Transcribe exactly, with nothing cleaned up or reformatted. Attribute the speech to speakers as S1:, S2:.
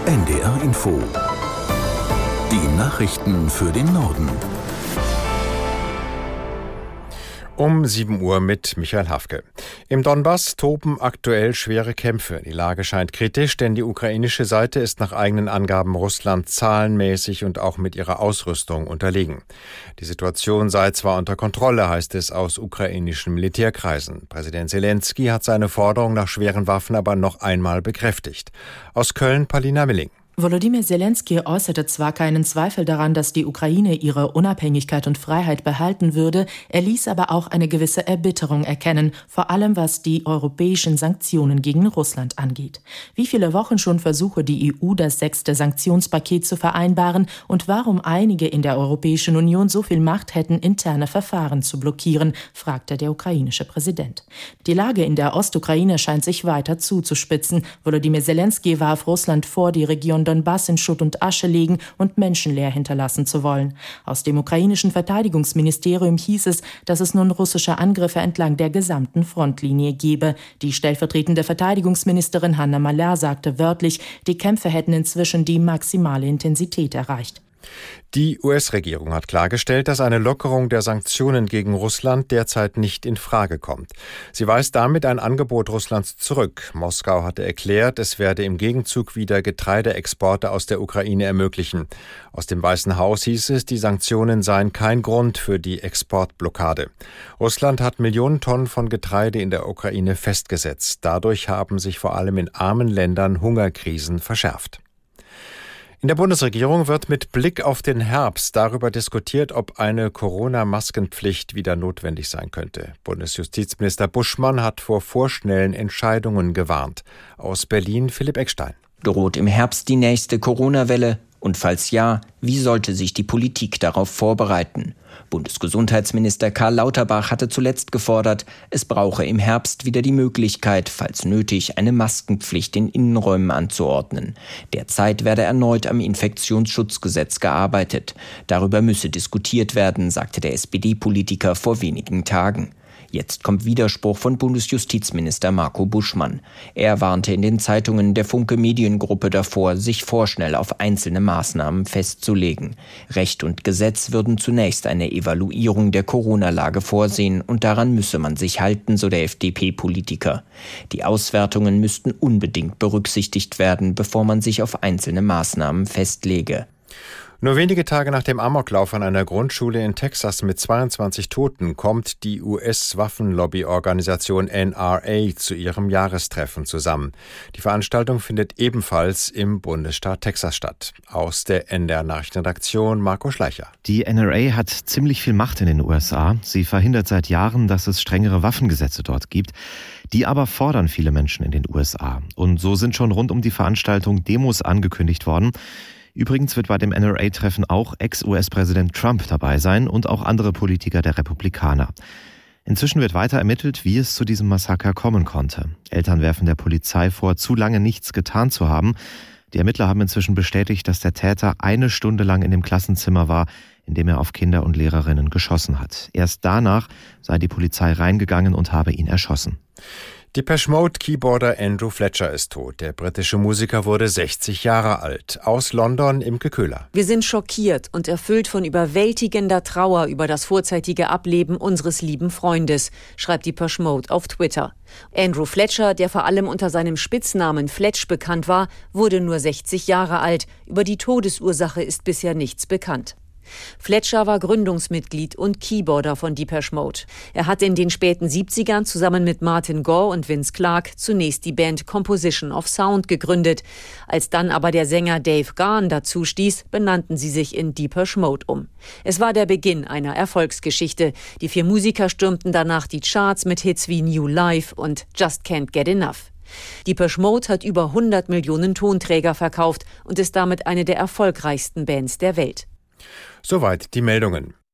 S1: N D R Info. Die Nachrichten für den Norden.
S2: Um sieben Uhr mit Michael Hafke. Im Donbass toben aktuell schwere Kämpfe. Die Lage scheint kritisch, denn die ukrainische Seite ist nach eigenen Angaben Russland zahlenmäßig und auch mit ihrer Ausrüstung unterlegen. Die Situation sei zwar unter Kontrolle, heißt es aus ukrainischen Militärkreisen. Präsident Selenskyj hat seine Forderung nach schweren Waffen aber noch einmal bekräftigt. Aus Köln Paulina Milling.
S3: Volodymyr Selenskyj äußerte zwar keinen Zweifel daran, dass die Ukraine ihre Unabhängigkeit und Freiheit behalten würde, er ließ aber auch eine gewisse Erbitterung erkennen, vor allem was die europäischen Sanktionen gegen Russland angeht. Wie viele Wochen schon versuche die E U, das sechste Sanktionspaket zu vereinbaren und warum einige in der Europäischen Union so viel Macht hätten, interne Verfahren zu blockieren, fragte der ukrainische Präsident. Die Lage in der Ostukraine scheint sich weiter zuzuspitzen. Volodymyr Selenskyj warf Russland vor, die Region Donbass in Schutt und Asche legen und menschenleer hinterlassen zu wollen. Aus dem ukrainischen Verteidigungsministerium hieß es, dass es nun russische Angriffe entlang der gesamten Frontlinie gebe. Die stellvertretende Verteidigungsministerin Hanna Maliar sagte wörtlich, die Kämpfe hätten inzwischen die maximale Intensität erreicht.
S2: Die U S-Regierung hat klargestellt, dass eine Lockerung der Sanktionen gegen Russland derzeit nicht in Frage kommt. Sie weist damit ein Angebot Russlands zurück. Moskau hatte erklärt, es werde im Gegenzug wieder Getreideexporte aus der Ukraine ermöglichen. Aus dem Weißen Haus hieß es, die Sanktionen seien kein Grund für die Exportblockade. Russland hat Millionen Tonnen von Getreide in der Ukraine festgesetzt. Dadurch haben sich vor allem in armen Ländern Hungerkrisen verschärft. In der Bundesregierung wird mit Blick auf den Herbst darüber diskutiert, ob eine Corona-Maskenpflicht wieder notwendig sein könnte. Bundesjustizminister Buschmann hat vor vorschnellen Entscheidungen gewarnt. Aus Berlin Philipp Eckstein.
S4: Droht im Herbst die nächste Corona-Welle? Und falls ja, wie sollte sich die Politik darauf vorbereiten? Bundesgesundheitsminister Karl Lauterbach hatte zuletzt gefordert, es brauche im Herbst wieder die Möglichkeit, falls nötig, eine Maskenpflicht in Innenräumen anzuordnen. Derzeit werde erneut am Infektionsschutzgesetz gearbeitet. Darüber müsse diskutiert werden, sagte der S P D-Politiker vor wenigen Tagen. Jetzt kommt Widerspruch von Bundesjustizminister Marco Buschmann. Er warnte in den Zeitungen der Funke Mediengruppe davor, sich vorschnell auf einzelne Maßnahmen festzulegen. Recht und Gesetz würden zunächst eine Evaluierung der Corona-Lage vorsehen und daran müsse man sich halten, so der F D P-Politiker. Die Auswertungen müssten unbedingt berücksichtigt werden, bevor man sich auf einzelne Maßnahmen festlege.
S2: Nur wenige Tage nach dem Amoklauf an einer Grundschule in Texas mit zweiundzwanzig Toten kommt die U S-Waffenlobbyorganisation N R A zu ihrem Jahrestreffen zusammen. Die Veranstaltung findet ebenfalls im Bundesstaat Texas statt. Aus der N D R-Nachrichtenredaktion Marco Schleicher.
S5: Die N R A hat ziemlich viel Macht in den U S A. Sie verhindert seit Jahren, dass es strengere Waffengesetze dort gibt. Die aber fordern viele Menschen in den U S A. Und so sind schon rund um die Veranstaltung Demos angekündigt worden. Übrigens wird bei dem N R A-Treffen auch Ex-U S-Präsident Trump dabei sein und auch andere Politiker der Republikaner. Inzwischen wird weiter ermittelt, wie es zu diesem Massaker kommen konnte. Eltern werfen der Polizei vor, zu lange nichts getan zu haben. Die Ermittler haben inzwischen bestätigt, dass der Täter eine Stunde lang in dem Klassenzimmer war, in dem er auf Kinder und Lehrerinnen geschossen hat. Erst danach sei die Polizei reingegangen und habe ihn erschossen.
S2: Depeche Mode-Keyboarder Andrew Fletcher ist tot. Der britische Musiker wurde sechzig Jahre alt. Aus London Imke Köhler.
S6: Wir sind schockiert und erfüllt von überwältigender Trauer über das vorzeitige Ableben unseres lieben Freundes, schreibt Depeche Mode auf Twitter. Andrew Fletcher, der vor allem unter seinem Spitznamen Fletch bekannt war, wurde nur sechzig Jahre alt. Über die Todesursache ist bisher nichts bekannt. Fletcher war Gründungsmitglied und Keyboarder von Depeche Mode. Er hat in den späten siebzigern zusammen mit Martin Gore und Vince Clarke zunächst die Band Composition of Sound gegründet. Als dann aber der Sänger Dave Gahan dazu stieß, benannten sie sich in Depeche Mode um. Es war der Beginn einer Erfolgsgeschichte. Die vier Musiker stürmten danach die Charts mit Hits wie New Life und Just Can't Get Enough. Depeche Mode hat über hundert Millionen Tonträger verkauft und ist damit eine der erfolgreichsten Bands der Welt.
S2: Soweit die Meldungen.